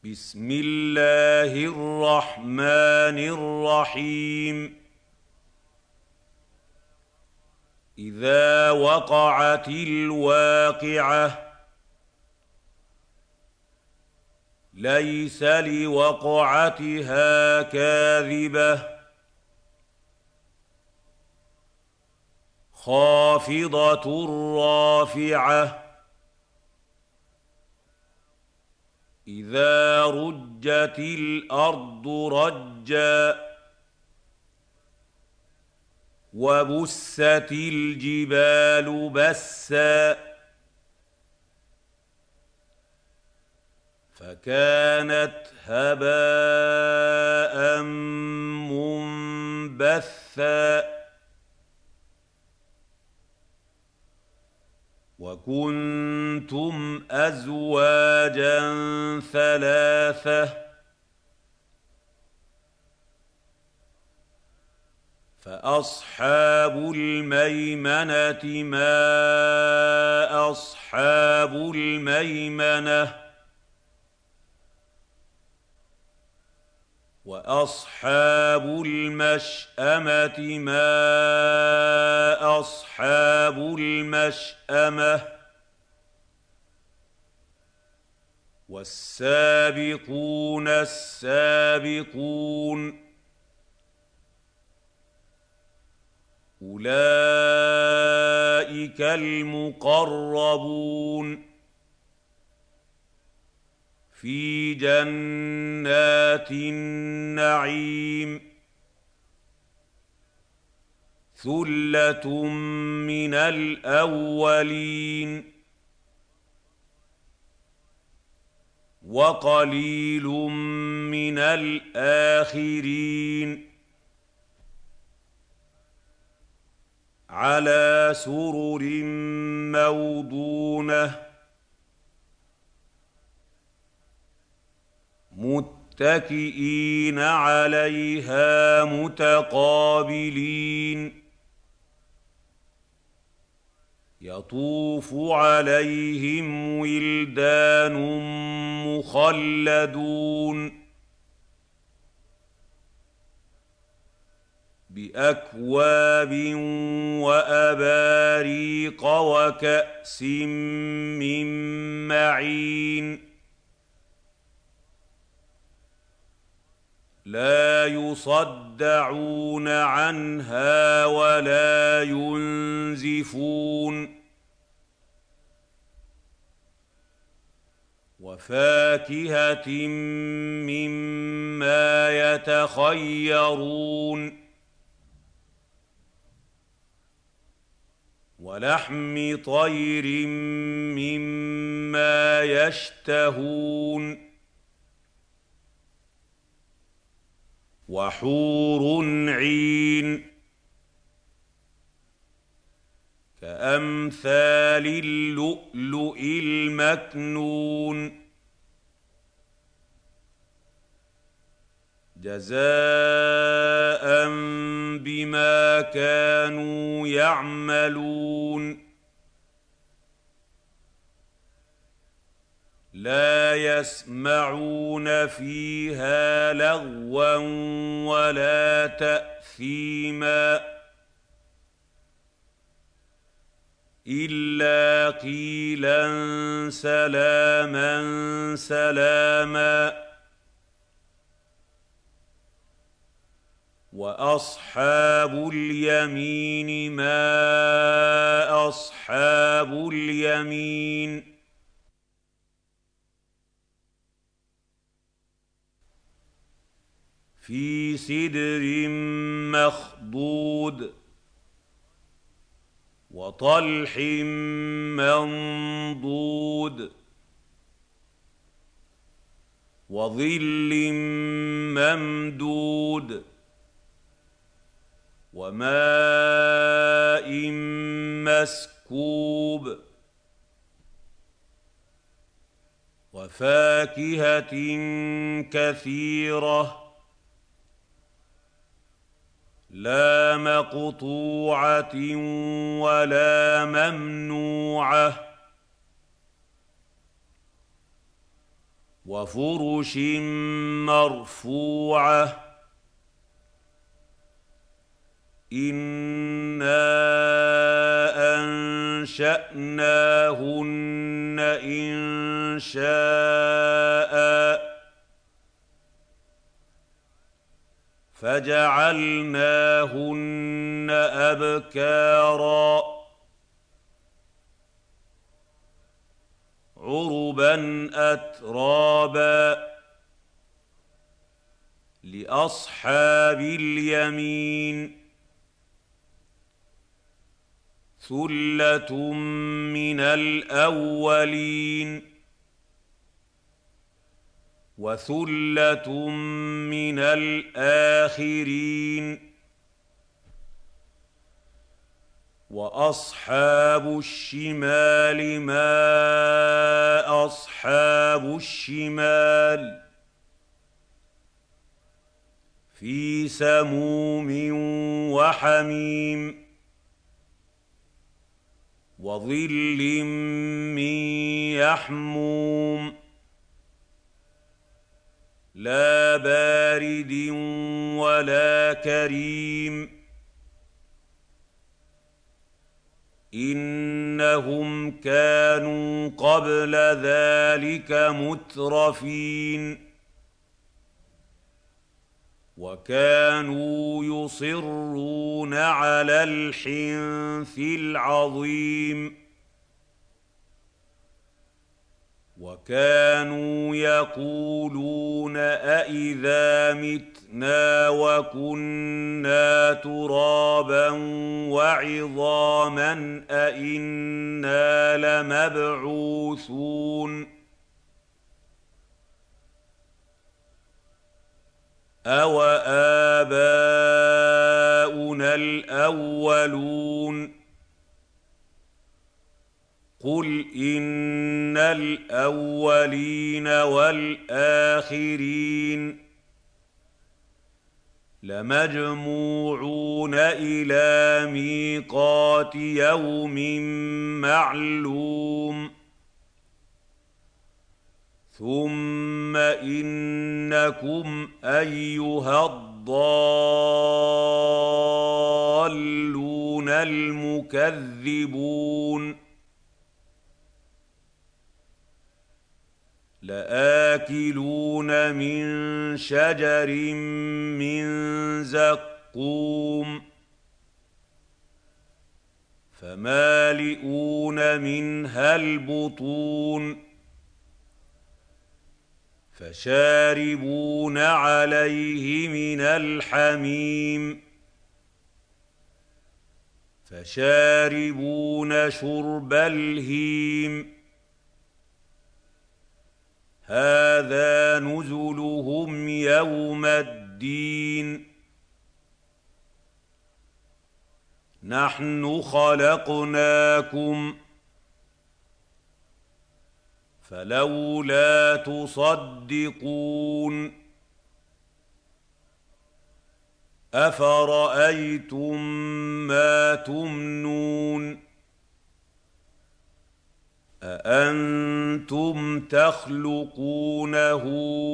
بسم الله الرحمن الرحيم. إذا وقعت الواقعة ليس لوقعتها كاذبة خافضة رافعة إذا رجت الأرض رجا وبست الجبال بسا فكانت هباء منبثا وكنتم أزواجا ثلاثة فأصحاب الميمنة ما أصحاب الميمنة وأصحاب المشأمة ما أصحاب المشأمة والسابقون السابقون أولئك المقربون في جنات النعيم ثلة من الأولين وقليل من الآخرين على سرر موضونة متكئين عليها متقابلين يطوف عليهم ولدان مخلدون بأكواب وأباريق وكأس من معين لا يصدعون عنها ولا ينزفون وفاكهة مما يتخيرون ولحم طير مما يشتهون وحور عين كأمثال اللؤلؤ المكنون جزاء بما كانوا يعملون لا يسمعون فيها لغوا ولا تأثيما إلا قيلا سلاما سلاما وأصحاب اليمين ما أصحاب اليمين في سدر مخضود وطلح منضود وظل ممدود وماء مسكوب وفاكهة كثيرة لا مقطوعة ولا ممنوعة وفرش مرفوعة إنا أنشأناهن إنشاء فجعلناهن أبكارا عربا أترابا لأصحاب اليمين ثلة من الأولين وثلة من الآخرين وأصحاب الشمال ما أصحاب الشمال في سموم وحميم وظل من يحموم لا بارد ولا كريم إنهم كانوا قبل ذلك مترفين وكانوا يصرون على الحنث العظيم وكانوا يقولون أإذا متنا وكنا ترابا وعظاما أإنا لمبعوثون أوآباؤنا الأولون قل إن الأولين والآخرين لمجموعون إلى ميقات يوم معلوم ثم إنكم أيها الضالون المكذبون لآكلون من شجر من زقوم فمالئون منها البطون فشاربون عليه من الحميم فشاربون شرب الهيم هذا نزلهم يوم الدين نحن خلقناكم فلولا تصدقون أفرأيتم ما تمنون أأنتم تخلقونه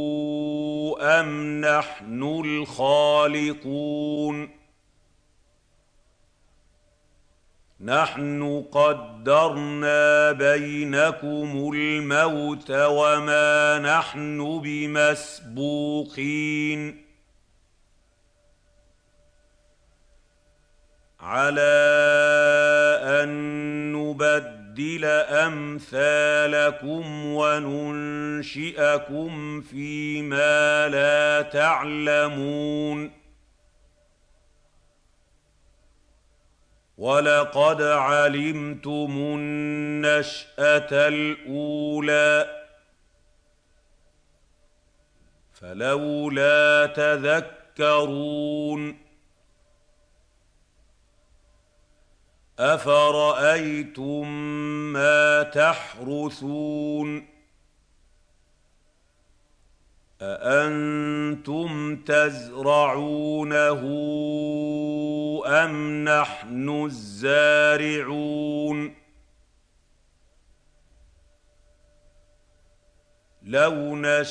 أم نحن الخالقون نحن قدرنا بينكم الموت وما نحن بمسبوقين على أن نبدل أمثالكم وننشئكم فيما لا تعلمون ولقد علمتم النشأة الأولى فلولا تذكرون أفرأيتم ما تحرثون أأنتم تزرعونه أم نحن الزارعون لو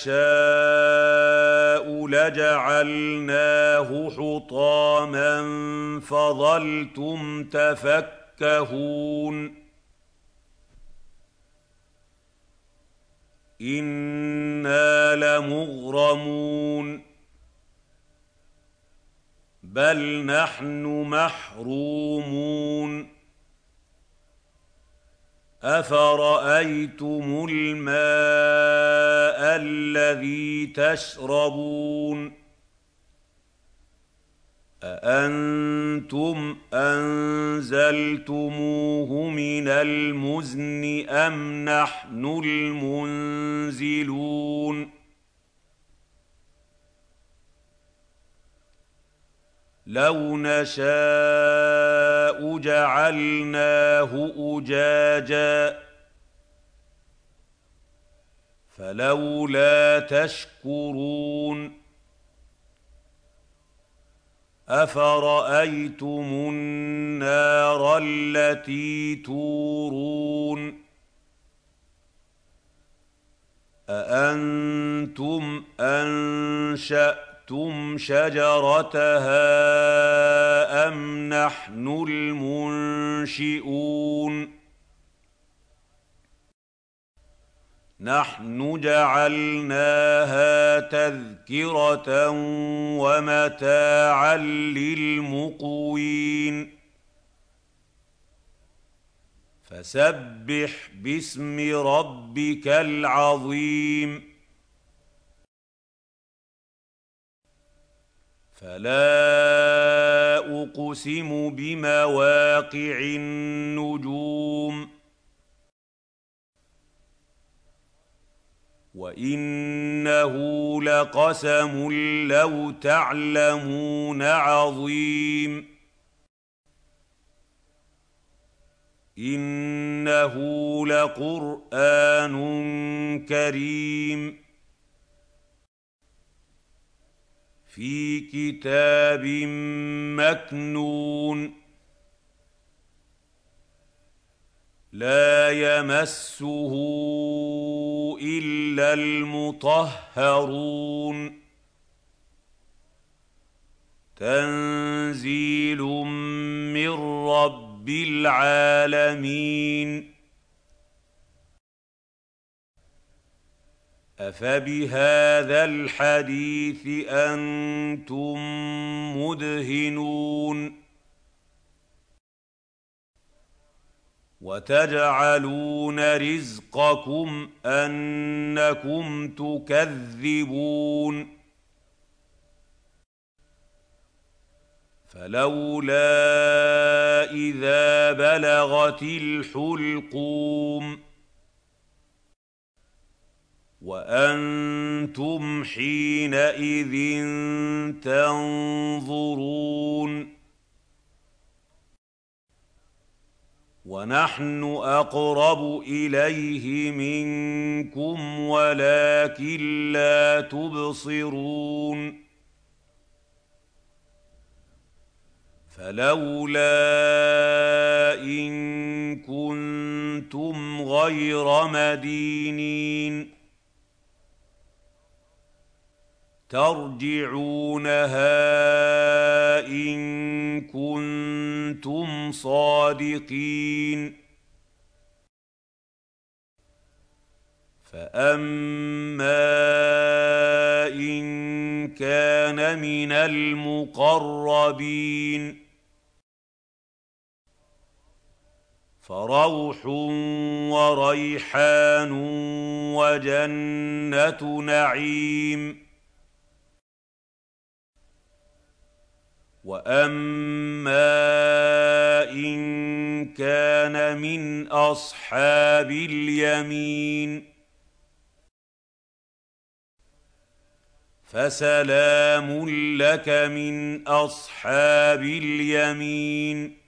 نشاء لجعلناه حطاما فظلتم تفكهون إنا لمغرمون بل نحن محرومون أفرأيتم الماء الذي تشربون أأنتم أنزلتموه من المزن أم نحن المنزلون لو نشاء جعلناه أجاجا فلولا تشكرون أفرأيتم النار التي تورون أأنتم أنشأتم شجرتها أم نحن المنشئون نحن جعلناها تذكرة ومتاعا للمقوين فسبح باسم ربك العظيم فلا أقسم بمواقع النجوم وإنه لقسم لو تعلمون عظيم إنه لقرآن كريم في كتاب مكنون لا يمسه إلا المطهرون تنزيل من رب العالمين أفبهذا الحديث أنتم مدهنون وتجعلون رزقكم أنكم تكذبون فلولا إذا بلغت الحلقوم وأنتم حينئذ تنظرون ونحن أقرب إليه منكم ولكن لا تبصرون فلولا إن كنتم غير مدينين ترجعونها إن كنتم صادقين فأما إن كان من المقربين فروح وريحان وجنة نعيم وأما إن كان من أصحاب اليمين فسلام لك من أصحاب اليمين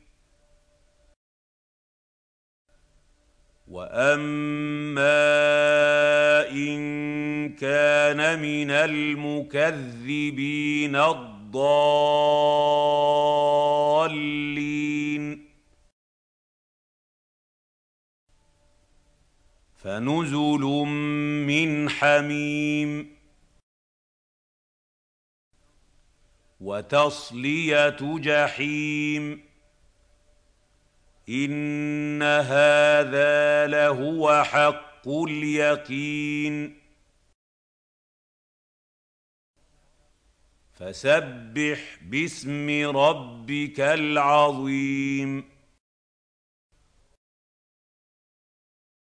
وأما إن كان من المكذبين الضالين فنزل من حميم وتصليه جحيم إن هذا لهو حق اليقين فسبح باسم ربك العظيم